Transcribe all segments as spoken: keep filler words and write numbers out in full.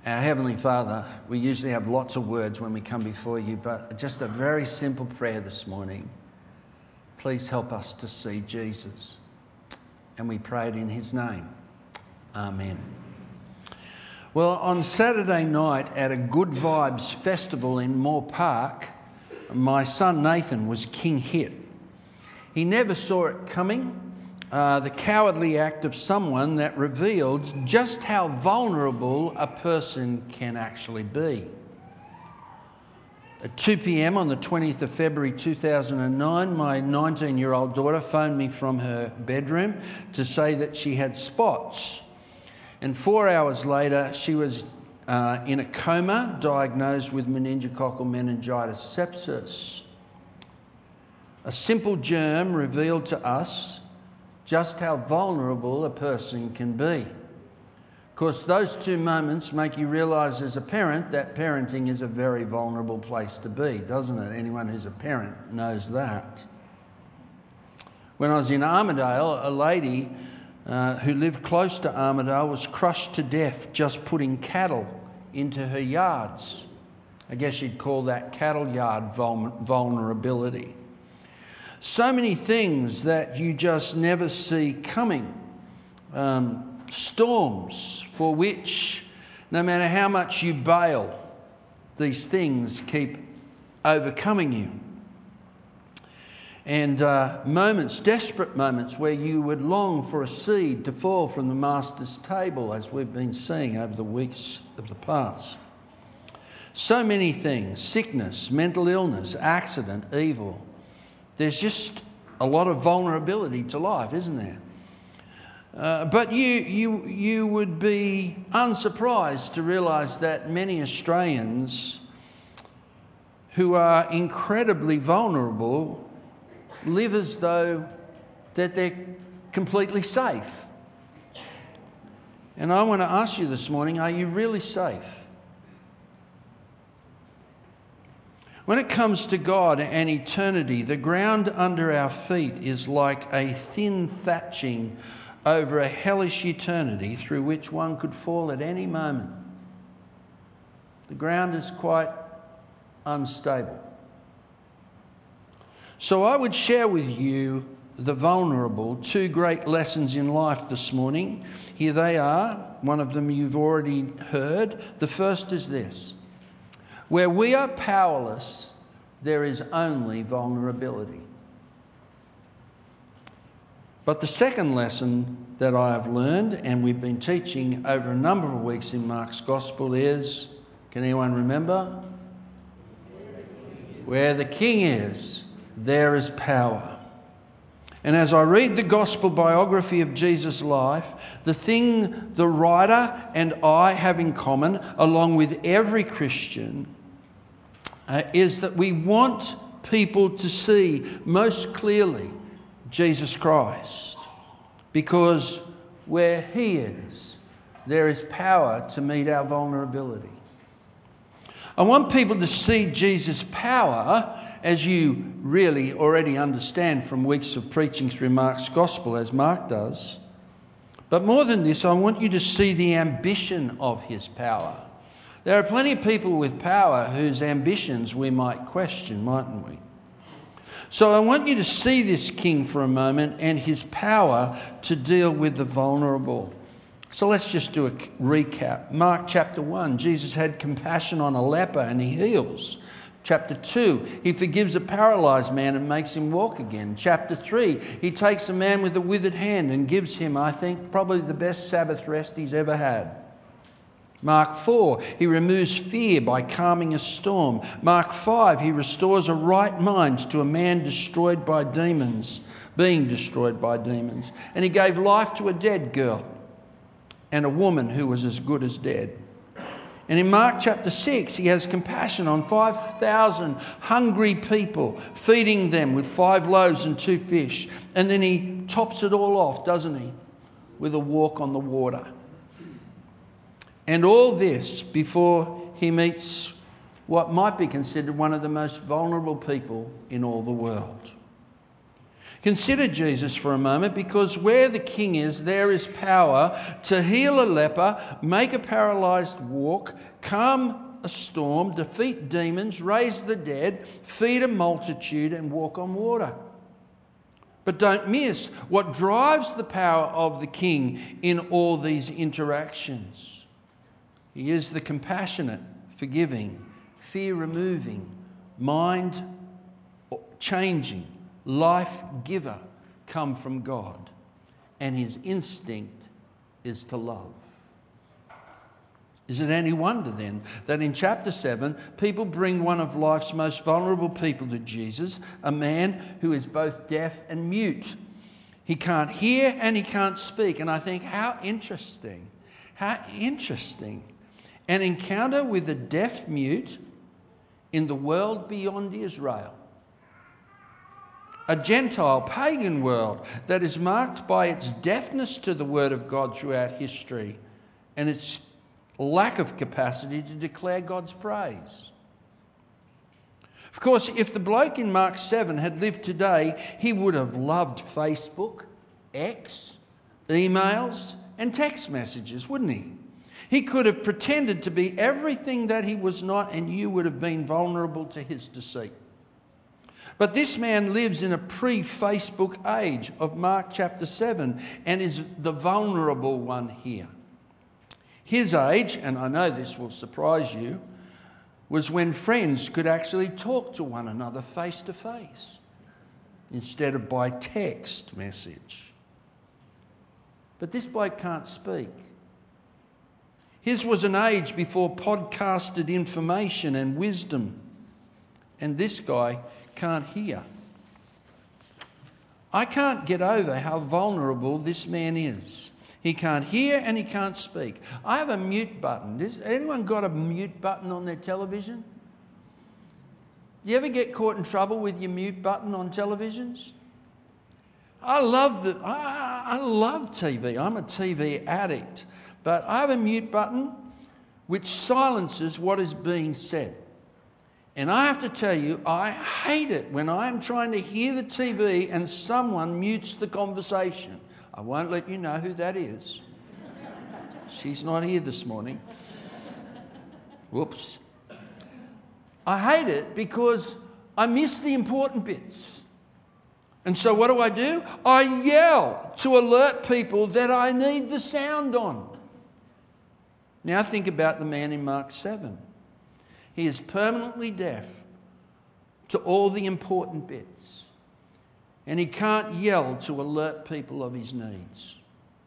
Our Heavenly Father, we usually have lots of words when we come before you, but just a very simple prayer this morning. Please help us to see Jesus. And we pray it in his name. Amen. Well, on Saturday night at a Good Vibes festival in Moore Park, my son Nathan was king hit. He never saw it coming. Uh, the cowardly act of someone that revealed just how vulnerable a person can actually be. At two p.m. on the twentieth of February two thousand nine, my nineteen-year-old daughter phoned me from her bedroom to say that she had spots. And four hours later, she was uh, in a coma, diagnosed with meningococcal meningitis sepsis. A simple germ revealed to us just how vulnerable a person can be. Of course, those two moments make you realise as a parent that parenting is a very vulnerable place to be, doesn't it? Anyone who's a parent knows that. When I was in Armidale, a lady uh, who lived close to Armidale was crushed to death just putting cattle into her yards. I guess you'd call that cattle yard vul- vulnerability. So many things that you just never see coming. Um, storms for which, no matter how much you bail, these things keep overcoming you. And uh, moments, desperate moments, where you would long for a seed to fall from the Master's table, as we've been seeing over the weeks of the past. So many things: sickness, mental illness, accident, evil. There's just a lot of vulnerability to life, isn't there? Uh, but you, you, you would be unsurprised to realise that many Australians who are incredibly vulnerable live as though that they're completely safe. And I want to ask you this morning, are you really safe? When it comes to God and eternity, the ground under our feet is like a thin thatching over a hellish eternity through which one could fall at any moment. The ground is quite unstable. So I would share with you, the vulnerable, two great lessons in life this morning. Here they are. One of them you've already heard. The first is this: where we are powerless, there is only vulnerability. But the second lesson that I have learned, and we've been teaching over a number of weeks in Mark's Gospel, is, can anyone remember? Where the King is, there is power. And as I read the Gospel biography of Jesus' life, the thing the writer and I have in common, along with every Christian, uh, is that we want people to see most clearly Jesus Christ. Because where he is, there is power to meet our vulnerability. I want people to see Jesus' power, as you really already understand from weeks of preaching through Mark's Gospel, as Mark does. But more than this, I want you to see the ambition of his power. There are plenty of people with power whose ambitions we might question, mightn't we? So I want you to see this king for a moment and his power to deal with the vulnerable. So let's just do a recap. Mark chapter one, Jesus had compassion on a leper and he heals. Chapter two, he forgives a paralysed man and makes him walk again. Chapter three, he takes a man with a withered hand and gives him, I think, probably the best Sabbath rest he's ever had. Mark four, he removes fear by calming a storm. Mark five, he restores a right mind to a man destroyed by demons, being destroyed by demons. And he gave life to a dead girl and a woman who was as good as dead. And in Mark chapter six, he has compassion on five thousand hungry people, feeding them with five loaves and two fish. And then he tops it all off, doesn't he, with a walk on the water. And all this before he meets what might be considered one of the most vulnerable people in all the world. Consider Jesus for a moment, because where the King is, there is power to heal a leper, make a paralysed walk, calm a storm, defeat demons, raise the dead, feed a multitude, and walk on water. But don't miss what drives the power of the King in all these interactions. He is the compassionate, forgiving, fear-removing, mind-changing, life giver come from God, and his instinct is to love. Is it any wonder then that in chapter seven, people bring one of life's most vulnerable people to Jesus, a man who is both deaf and mute. He can't hear and he can't speak. And I think, how interesting, how interesting. An encounter with a deaf mute in the world beyond Israel. A Gentile, pagan world that is marked by its deafness to the word of God throughout history and its lack of capacity to declare God's praise. Of course, if the bloke in Mark seven had lived today, he would have loved Facebook, X, emails, and text messages, wouldn't he? He could have pretended to be everything that he was not, and you would have been vulnerable to his deceit. But this man lives in a pre-Facebook age of Mark chapter seven and is the vulnerable one here. His age, and I know this will surprise you, was when friends could actually talk to one another face to face instead of by text message. But this bloke can't speak. His was an age before podcasted information and wisdom, and this guy can't hear. I can't get over how vulnerable this man is. He can't hear and he can't speak. I have a mute button. Has anyone got a mute button on their television? Do you ever get caught in trouble with your mute button on televisions? I love the. I, I love T V. I'm a T V addict, but I have a mute button which silences what is being said. And I have to tell you, I hate it when I'm trying to hear the T V and someone mutes the conversation. I won't let you know who that is. She's not here this morning. Whoops. I hate it because I miss the important bits. And so what do I do? I yell to alert people that I need the sound on. Now think about the man in Mark seven. He is permanently deaf to all the important bits. And he can't yell to alert people of his needs.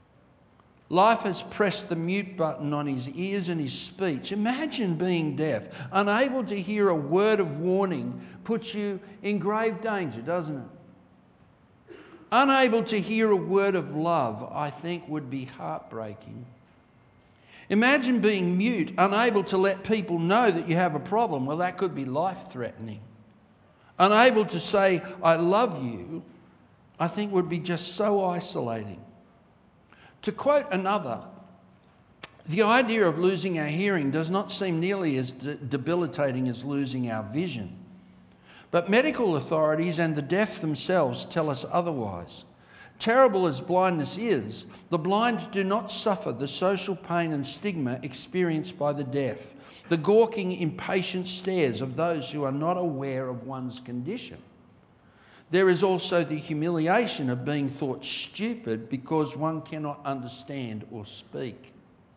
Life has pressed the mute button on his ears and his speech. Imagine being deaf, unable to hear a word of warning puts you in grave danger, doesn't it? Unable to hear a word of love, I think, would be heartbreaking. Imagine being mute, unable to let people know that you have a problem. Well, that could be life-threatening. Unable to say, I love you, I think would be just so isolating. To quote another, the idea of losing our hearing does not seem nearly as de- debilitating as losing our vision. But medical authorities and the deaf themselves tell us otherwise. Terrible as blindness is, the blind do not suffer the social pain and stigma experienced by the deaf, the gawking, impatient stares of those who are not aware of one's condition. There is also the humiliation of being thought stupid because one cannot understand or speak.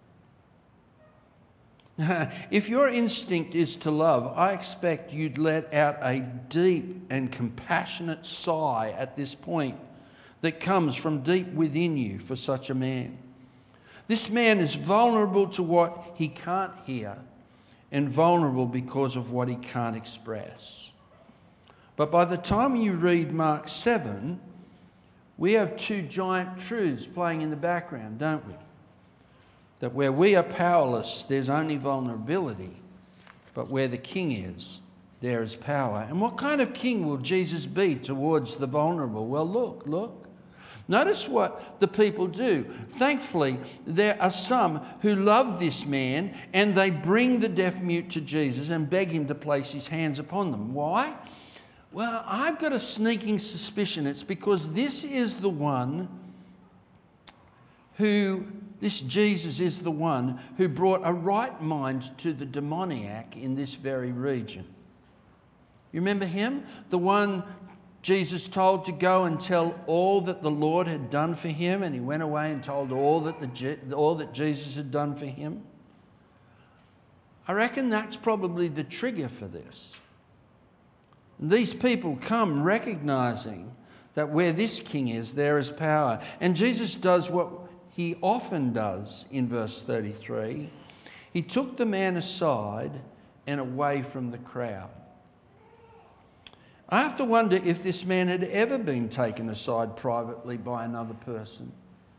If your instinct is to love, I expect you'd let out a deep and compassionate sigh at this point that comes from deep within you for such a man. This man is vulnerable to what he can't hear and vulnerable because of what he can't express. But by the time you read Mark seven, we have two giant truths playing in the background, don't we? That where we are powerless, there's only vulnerability. But where the King is, there is power. And what kind of king will Jesus be towards the vulnerable? Well, look, look. Notice what the people do. Thankfully, there are some who love this man and they bring the deaf mute to Jesus and beg him to place his hands upon them. Why? Well, I've got a sneaking suspicion it's because this is the one who, this Jesus is the one who brought a right mind to the demoniac in this very region. You remember him? The one Jesus told to go and tell all that the Lord had done for him, and he went away and told all that, the, all that Jesus had done for him. I reckon that's probably the trigger for this. These people come recognising that where this king is, there is power. And Jesus does what he often does in verse thirty-three. He took the man aside and away from the crowd. I have to wonder if this man had ever been taken aside privately by another person.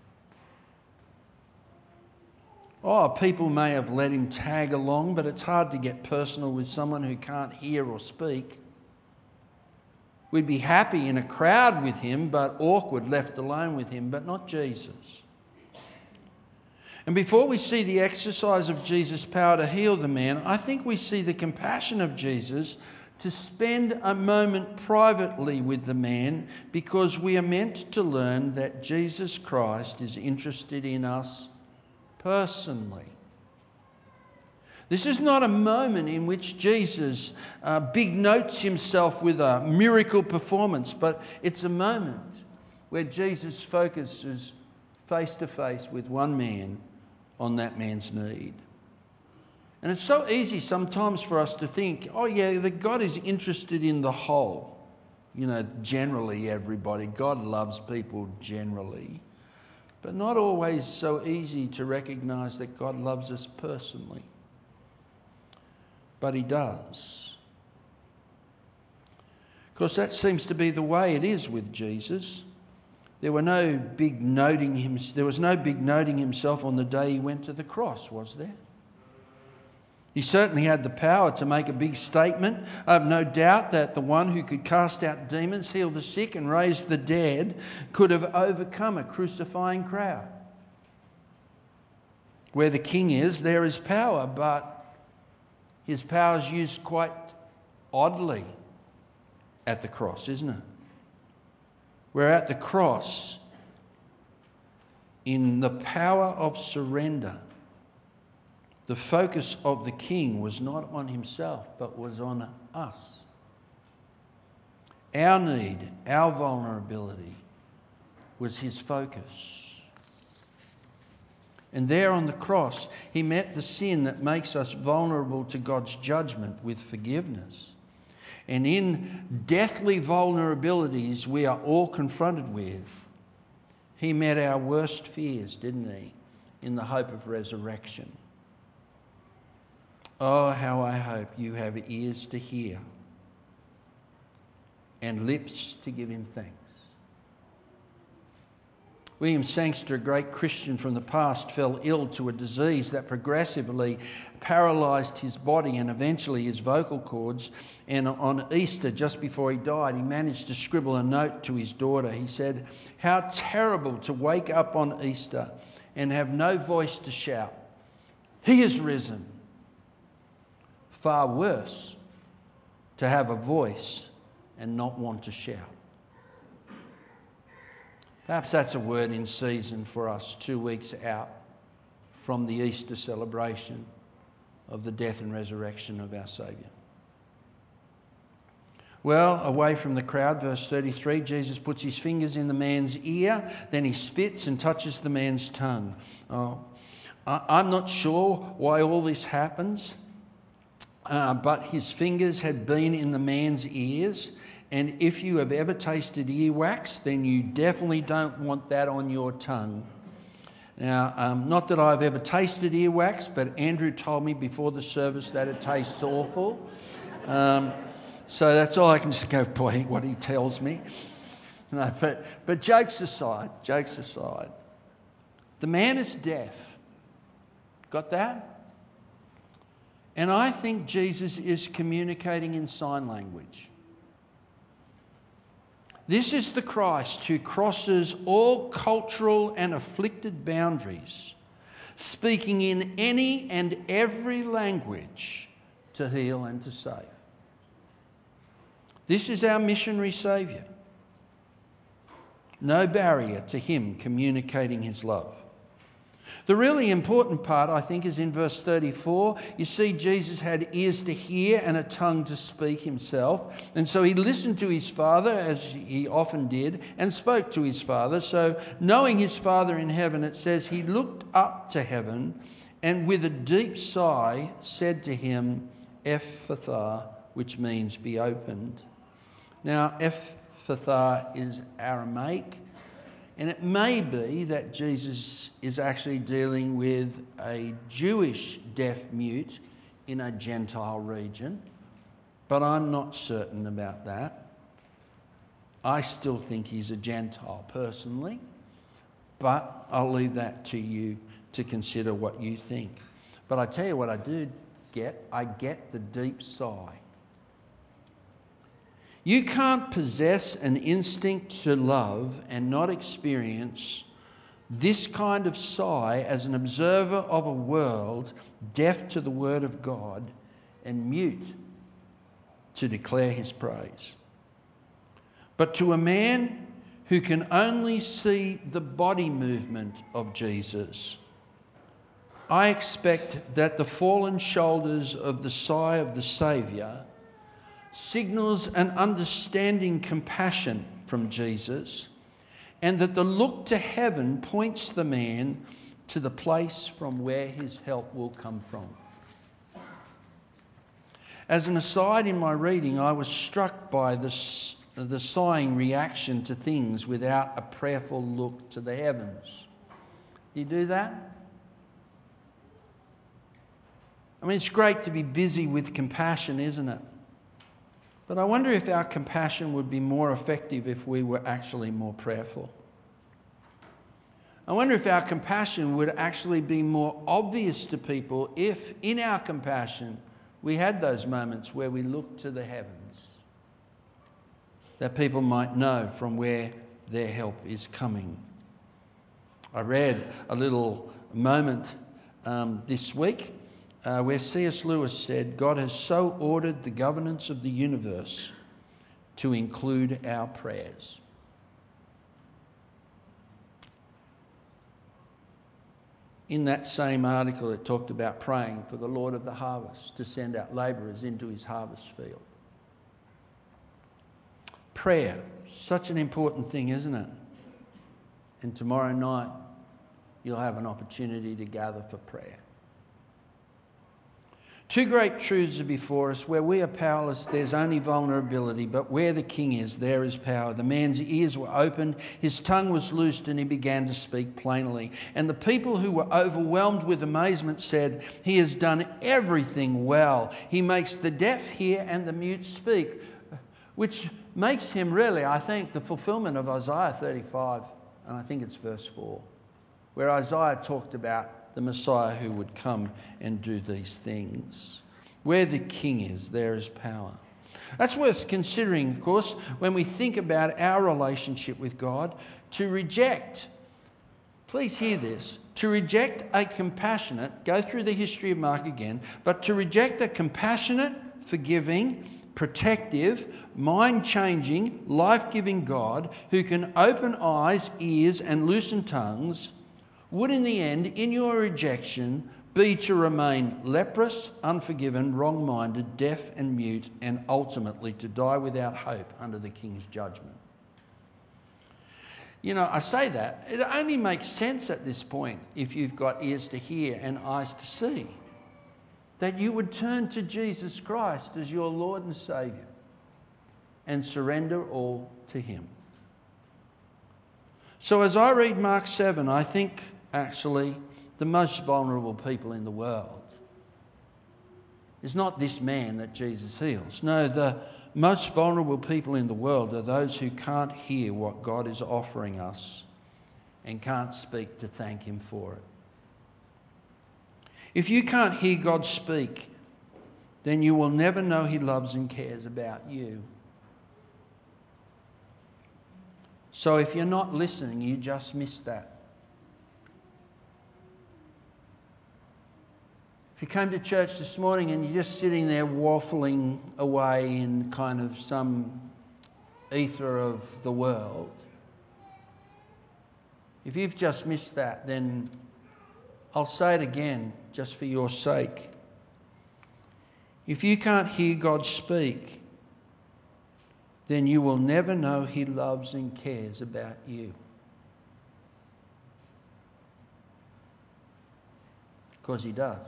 Oh, people may have let him tag along, but it's hard to get personal with someone who can't hear or speak. We'd be happy in a crowd with him, but awkward left alone with him, but not Jesus. And before we see the exercise of Jesus' power to heal the man, I think we see the compassion of Jesus to spend a moment privately with the man, because we are meant to learn that Jesus Christ is interested in us personally. This is not a moment in which Jesus uh, big notes himself with a miracle performance, but it's a moment where Jesus focuses face to face with one man on that man's need. And it's so easy sometimes for us to think, oh yeah, that God is interested in the whole. You know, generally everybody. God loves people generally. But not always so easy to recognise that God loves us personally. But he does. Of course, that seems to be the way it is with Jesus. There were no big noting him, there was no big noting himself on the day he went to the cross, was there? He certainly had the power to make a big statement. I have no doubt that the one who could cast out demons, heal the sick and raise the dead could have overcome a crucifying crowd. Where the king is, there is power, but his power is used quite oddly at the cross, isn't it? Where at the cross, in the power of surrender, the focus of the king was not on himself, but was on us. Our need, our vulnerability was his focus. And there on the cross, he met the sin that makes us vulnerable to God's judgment with forgiveness. And in deathly vulnerabilities we are all confronted with, he met our worst fears, didn't he, in the hope of resurrection. Oh, how I hope you have ears to hear and lips to give him thanks. William Sangster, a great Christian from the past, fell ill to a disease that progressively paralysed his body and eventually his vocal cords. And on Easter, just before he died, he managed to scribble a note to his daughter. He said, "How terrible to wake up on Easter and have no voice to shout, 'He is risen.' Far worse, to have a voice and not want to shout." Perhaps that's a word in season for us two weeks out from the Easter celebration of the death and resurrection of our Saviour. Well, away from the crowd, verse thirty-three, Jesus puts his fingers in the man's ear, then he spits and touches the man's tongue. Oh, I'm not sure why all this happens. Uh, but his fingers had been in the man's ears, and if you have ever tasted earwax, then you definitely don't want that on your tongue. Now, um, not that I've ever tasted earwax, but Andrew told me before the service that it tastes awful. Um, so that's all I can just go by what he tells me. No, but, but jokes aside, jokes aside, the man is deaf. Got that? And I think Jesus is communicating in sign language. This is the Christ who crosses all cultural and afflicted boundaries, speaking in any and every language to heal and to save. This is our missionary Saviour. No barrier to him communicating his love. The really important part, I think, is in verse thirty-four. You see, Jesus had ears to hear and a tongue to speak himself. And so he listened to his Father, as he often did, and spoke to his Father. So knowing his Father in heaven, it says he looked up to heaven and with a deep sigh said to him, Ephphatha, which means be opened. Now, Ephphatha is Aramaic, and it may be that Jesus is actually dealing with a Jewish deaf-mute in a Gentile region, but I'm not certain about that. I still think he's a Gentile personally, but I'll leave that to you to consider what you think. But I tell you what I do get, I get the deep sigh. You can't possess an instinct to love and not experience this kind of sigh as an observer of a world deaf to the word of God and mute to declare his praise. But to a man who can only see the body movement of Jesus, I expect that the fallen shoulders of the sigh of the Saviour signals an understanding compassion from Jesus, and that the look to heaven points the man to the place from where his help will come from. As an aside in my reading, I was struck by this, the sighing reaction to things without a prayerful look to the heavens. Do you do that? I mean, it's great to be busy with compassion, isn't it? But I wonder if our compassion would be more effective if we were actually more prayerful. I wonder if our compassion would actually be more obvious to people if, in our compassion, we had those moments where we looked to the heavens, that people might know from where their help is coming. I read a little moment um, this week Uh, where C S Lewis said, God has so ordered the governance of the universe to include our prayers. In that same article, it talked about praying for the Lord of the harvest to send out labourers into his harvest field. Prayer, such an important thing, isn't it? And tomorrow night, you'll have an opportunity to gather for prayer. Two great truths are before us. Where we are powerless, there's only vulnerability, but where the King is, there is power. The man's ears were opened, his tongue was loosed, and he began to speak plainly. And the people who were overwhelmed with amazement said, he has done everything well. He makes the deaf hear and the mute speak, which makes him really, I think, the fulfillment of Isaiah thirty-five, and I think it's verse four, where Isaiah talked about the Messiah who would come and do these things. Where the King is, there is power. That's worth considering, of course, when we think about our relationship with God. To reject, please hear this, to reject a compassionate, go through the history of Mark again, but to reject a compassionate, forgiving, protective, mind-changing, life-giving God who can open eyes, ears and loosen tongues would in the end, in your rejection, be to remain leprous, unforgiven, wrong-minded, deaf and mute, and ultimately to die without hope under the King's judgment. You know, I say that, it only makes sense at this point, if you've got ears to hear and eyes to see, that you would turn to Jesus Christ as your Lord and Saviour and surrender all to him. So as I read Mark seven, I think actually the most vulnerable people in the world is not this man that Jesus heals. No, the most vulnerable people in the world are those who can't hear what God is offering us and can't speak to thank him for it. If you can't hear God speak, then you will never know he loves and cares about you. So if you're not listening, you just missed that. If you came to church this morning and you're just sitting there waffling away in kind of some ether of the world, if you've just missed that, then I'll say it again just for your sake. If you can't hear God speak, then you will never know He loves and cares about you. Because He does.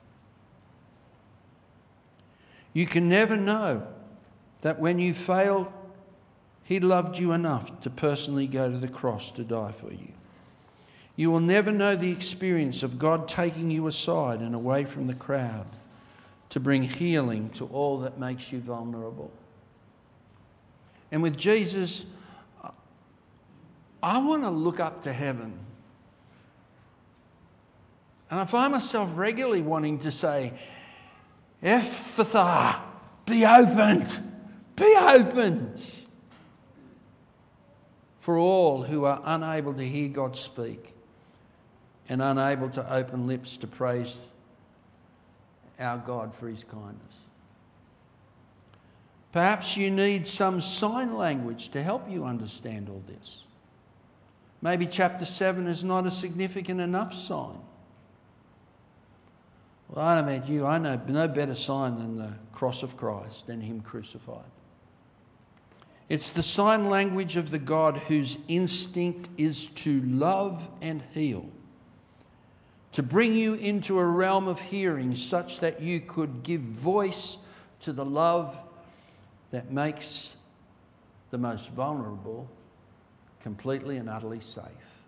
You can never know that when you fail, He loved you enough to personally go to the cross to die for you. You will never know the experience of God taking you aside and away from the crowd to bring healing to all that makes you vulnerable. And with Jesus, I want to look up to heaven. And I find myself regularly wanting to say, Ephphatha, be opened, be opened. For all who are unable to hear God speak and unable to open lips to praise our God for His kindness. Perhaps you need some sign language to help you understand all this. Maybe chapter seven is not a significant enough sign. Well, I don't know about you, I know no better sign than the cross of Christ, than Him crucified. It's the sign language of the God whose instinct is to love and heal, to bring you into a realm of hearing such that you could give voice to the love that makes the most vulnerable completely and utterly safe.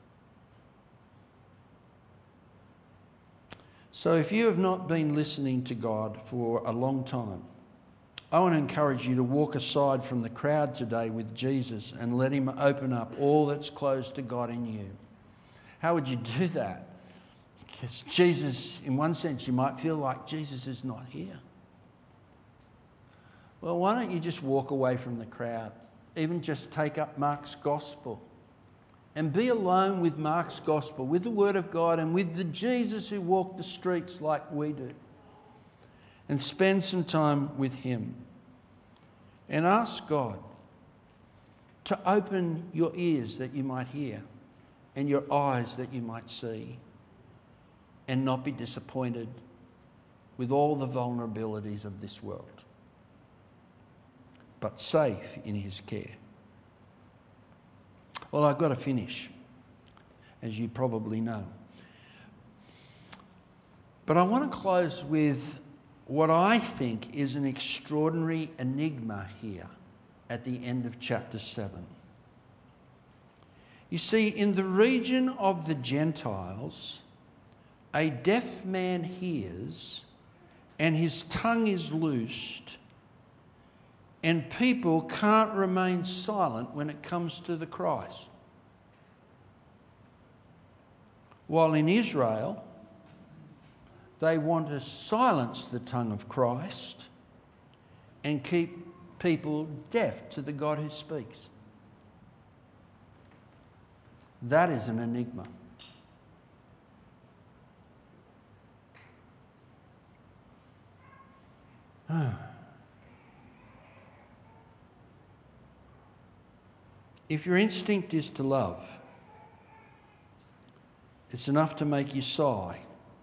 So if you have not been listening to God for a long time, I want to encourage you to walk aside from the crowd today with Jesus and let Him open up all that's closed to God in you. How would you do that? Because Jesus, in one sense, you might feel like Jesus is not here. Well, why don't you just walk away from the crowd? Even just take up Mark's gospel and be alone with Mark's gospel, with the Word of God and with the Jesus who walked the streets like we do. And spend some time with Him. And ask God to open your ears that you might hear and your eyes that you might see and not be disappointed with all the vulnerabilities of this world, but safe in His care. Well, I've got to finish, as you probably know. But I want to close with what I think is an extraordinary enigma here at the end of chapter seven. You see, in the region of the Gentiles, a deaf man hears and his tongue is loosed, and people can't remain silent when it comes to the Christ. While in Israel, they want to silence the tongue of Christ and keep people deaf to the God who speaks. That is an enigma. If your instinct is to love, it's enough to make you sigh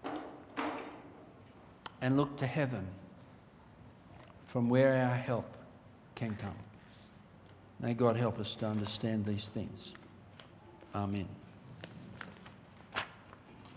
and look to heaven from where our help can come. May God help us to understand these things. Amen.